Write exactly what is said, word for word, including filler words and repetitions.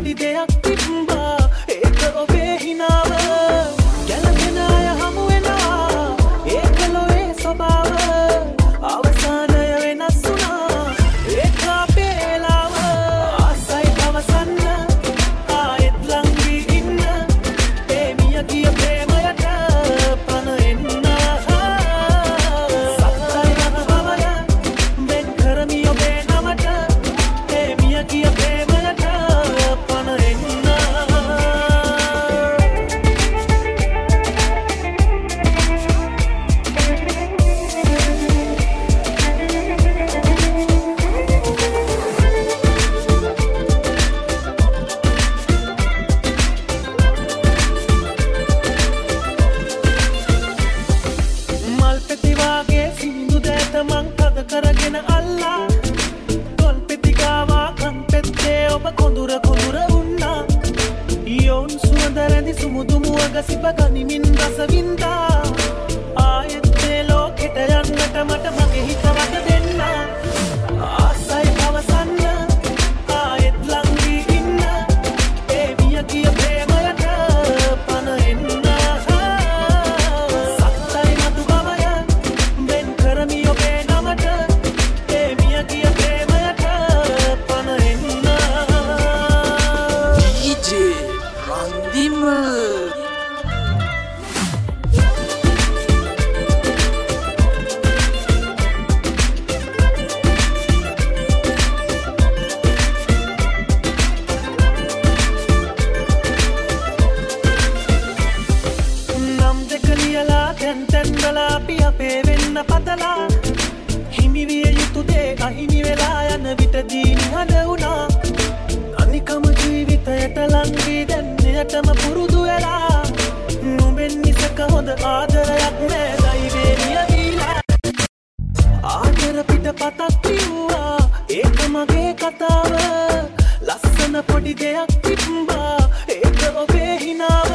පොඩි දෙයක් තිබ්බා ඒක ඔබේ හිනාව ගැලපෙන අය හමු වෙනවා ඒක ලොවේ ස්වභාව අවසානය වෙනස් වුණා ඒක අපේ වෙලාව ආසයි අවසන්න ආයෙත් ළඟ වී ඉන්න ඒ මිය ගිය ප්‍රේමයට පණ එන්න සත්තයි රතුවමය මෙන් කරමි ඔබේ නමට ඒ මිය ගිය ප්‍රේමයට පණ එන්න මල් පෙති වාගේ සින්දු දැත මං තද කරගෙන අල්ලා තොල් පෙති ගාවා කන් පෙත්තේ ඔබ කොඳුර කොඳුර වුණා යොන් සුවඳ රැඳි සුමුදු මුවග සිප ගනිමින් රස වින්දා ආයෙත් මේ ලෝකෙට යන්නට මට මගේ හිත වද දෙන්න ආසයි අවසන්න ආයෙත් ළඟ වී ඉන්න ඒ මිය ගිය ප්‍රේමයට පණ එන්න සත්තයි මතු බවය මෙන් කරමි ඔබේ නමට ඒ මිය ගිය ප්‍රේමයට පණ එන්න ඩීජේ රන්දිම නම් දෙක ලියලා තැන් තැන් වල අපි අපේ වෙන්න පතලා හිමි විය යුතු දේ අහිමි වෙලා යන විටදී නිහඬ වුණා අනිකම ජීවිතයට ලං වී දැන් එයටම පුරුදු වෙලා නුඹෙන් නිසක හොඳ ආදරයක් නෑ දෛවේ නියවිලා ආදර පිට පතක් ලිව්වා ඒක මගේ කතාව ලස්සන පොඩි දෙයක් තිබ්බා ඒක ඔබේ හිනාව